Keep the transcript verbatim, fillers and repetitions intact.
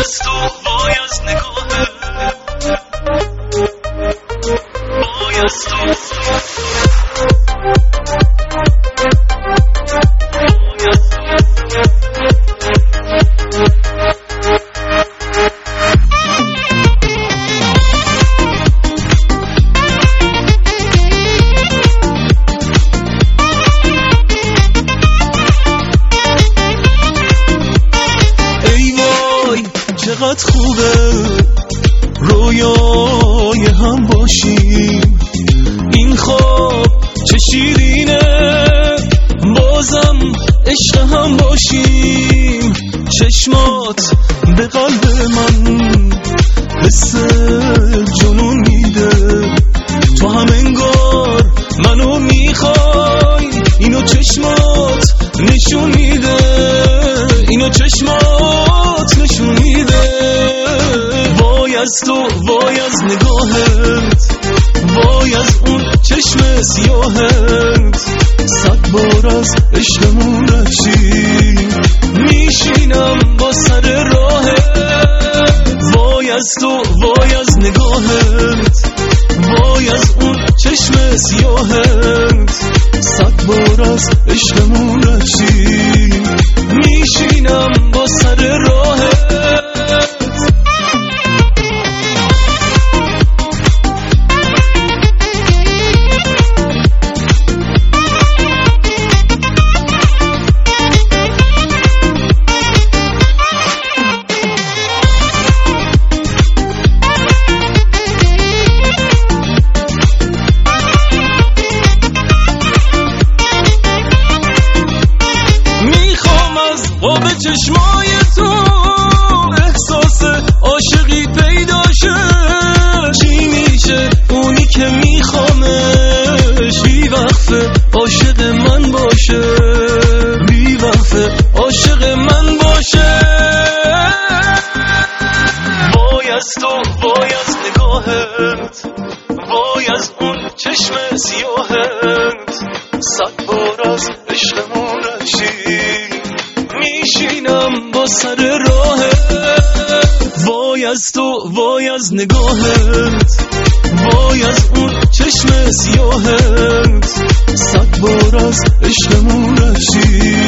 از تو وای از نگاهت وای از تو چقدر خوبه رویای هم باشیم، این خواب چه شیرینه بازم عشق هم باشیم. چشمات به قلب من حس جنون میده، تو هم انگار منو میخوای، اینو چشمات نشون میده، اینو چشمات نشون میده. وای از تو وای از نگاهت وای از اون چشم سیاهت، صد بار از عشقمون رفتی میشینم با سر راهت. وای از تو وای از نگاهت وای از اون چشم سیاهت، صد بار از عشقمون رفتی میشینم با سر راهت. آب چشمای تو احساس عاشقی پیدا شه، چی میشه اونی که میخوامش بی وقفه عاشق من باشه، بی وقفه عاشق من باشه. وای از تو وای از نگاهت وای از اون چشم سیاهت، صد بار از عشقمون رفتی میشینم با سر راهت. وای از تو وای از نگاهت وای از اون چشم سیاهت، صد بار از عشقمون رفتی